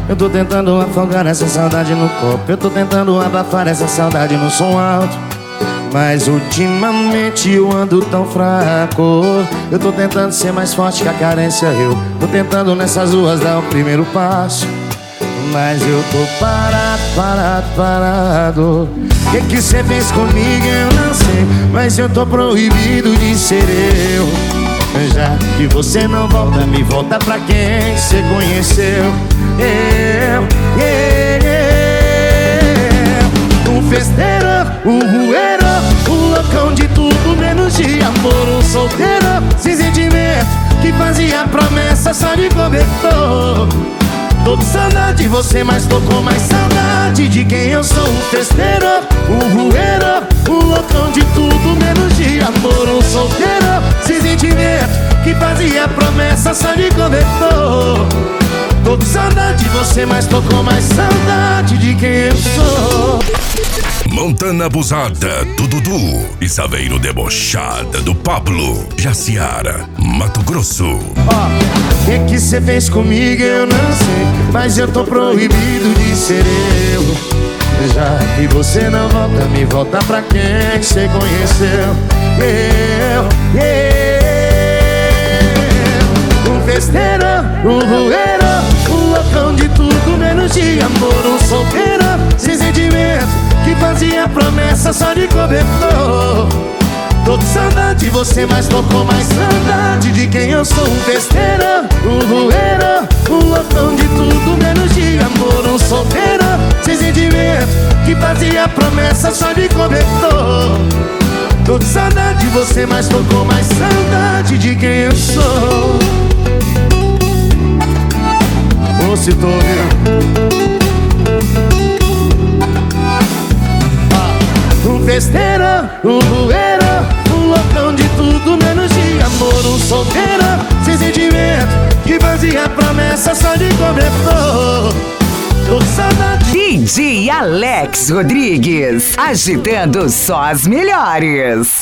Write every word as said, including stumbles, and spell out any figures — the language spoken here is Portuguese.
Eu tô tentando afogar essa saudade no copo. Eu tô tentando abafar essa saudade no som alto, mas ultimamente eu ando tão fraco. Eu tô tentando ser mais forte que a carência. Eu tô tentando nessas ruas dar o primeiro passo, mas eu tô parado, parado, parado. O que que cê fez comigo eu não sei, mas eu tô proibido de ser eu. Já que você não volta, me volta pra quem cê conheceu. Eu, eu, eu. Um festeiro, um rueiro, um loucão de tudo menos de amor. Um solteiro, sem sentimento, que fazia promessa só de cobertor. Tô com saudade de você, mas tô com mais saudade de quem eu sou. Um festeiro, um rueiro, um loucão de tudo menos de amor. Um solteiro, sem sentimento, que fazia promessa só de cobertor. Tô com saudade de você, mas tô com mais saudade de quem eu sou. Montana abusada do Dudu e Saveiro debochada do Pablo. Jaciara, Mato Grosso. O que que cê fez comigo eu não sei, mas eu tô proibido de ser eu. Já que você não volta, me volta pra quem cê conheceu. Eu, eu. Um festeiro, um rueiro, um loucão de tudo menos de amor. Um solteiro, sem sentimento, que fazia promessa só de cobertor. Tô com saudade de você, mas tô com mais saudade de quem eu sou. Um festeiro, um rueiro, um loucão de tudo menos de amor. Um solteiro, sem sentimento, que fazia promessa só de cobertor. Tô com saudade de você, mas tô com mais saudade de quem eu sou. Ô, se tô ouvindo. Um festeiro, um rueiro, um loucão de tudo menos de amor. Um solteiro, sem sentimento, que fazia promessa só de cobertor. Tô com saudade. D J Alex Rodrigues, agitando só as melhores.